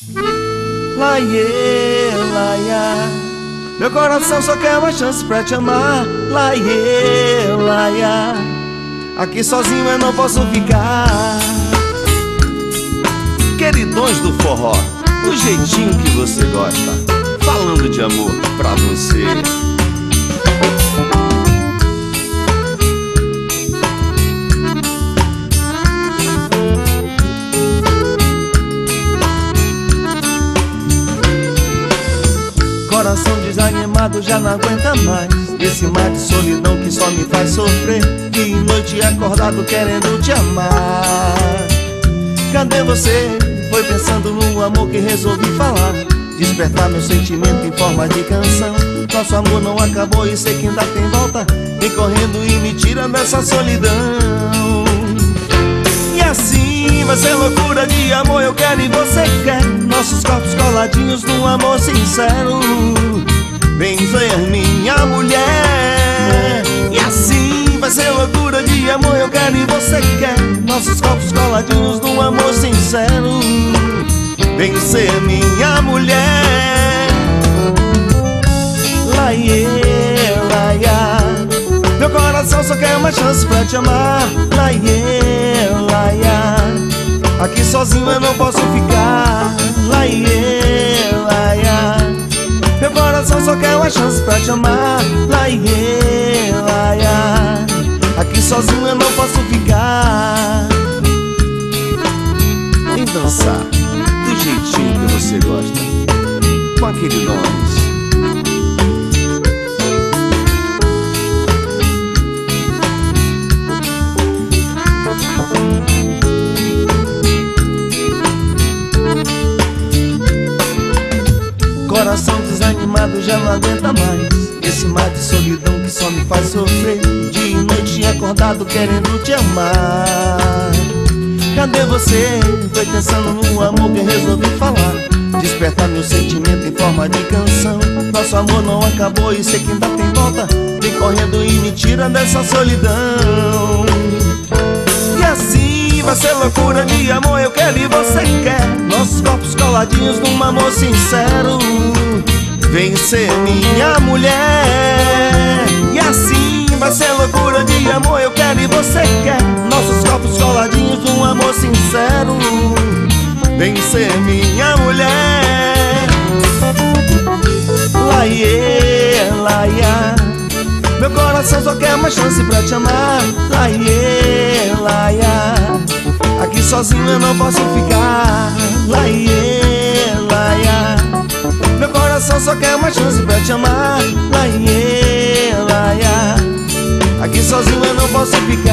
Laiê, laia, meu coração só quer uma chance pra te amar. Laiê, laia, aqui sozinho eu não posso ficar. Queridões do forró, do jeitinho que você gosta, falando de amor pra você. Coração desanimado já não aguenta mais esse mar de solidão que só me faz sofrer. Dia e noite acordado querendo te amar. Cadê você? Foi pensando no amor que resolvi falar, despertar meu sentimento em forma de canção. Nosso amor não acabou e sei que ainda tem volta. Vem correndo e me tira dessa solidão. E assim vai ser loucura de amor, eu quero e você quer. Nossos corpos coladinhos num amor sincero. Vem ser minha mulher. E assim vai ser loucura de amor, eu quero e você quer. Nossos corpos coladinhos num amor sincero. Vem ser minha mulher. Laiê, laia, meu coração só quer uma chance pra te amar. Laiê, laia, aqui sozinho eu não posso ficar. Laiê, laia, meu coração só quer uma chance pra te amar. Laiê, laia, aqui sozinho eu não posso ficar. Vem dançar do jeitinho que você gosta, com aquele nome. Coração desanimado já não aguenta mais esse mar de solidão que só me faz sofrer. Dia e noite acordado querendo te amar. Cadê você? Foi pensando no amor que resolvi falar, despertar meu sentimento em forma de canção. Nosso amor não acabou e sei que ainda tem volta. Vem correndo e me tira dessa solidão. E assim vai ser loucura de amor, eu quero e você quer. Nossos corpos coladinhos num amor sincero. Vem ser minha mulher. E assim vai ser loucura de amor, eu quero e você quer. Nossos corpos coladinhos num amor sincero. Vem ser minha mulher. Laiê, laia, meu coração só quer uma chance pra te amar. Laiê, laia, aqui sozinho eu não posso ficar. Laiê, laia, meu coração só quer uma chance pra te amar. Laiê, laia, aqui sozinho eu não posso ficar.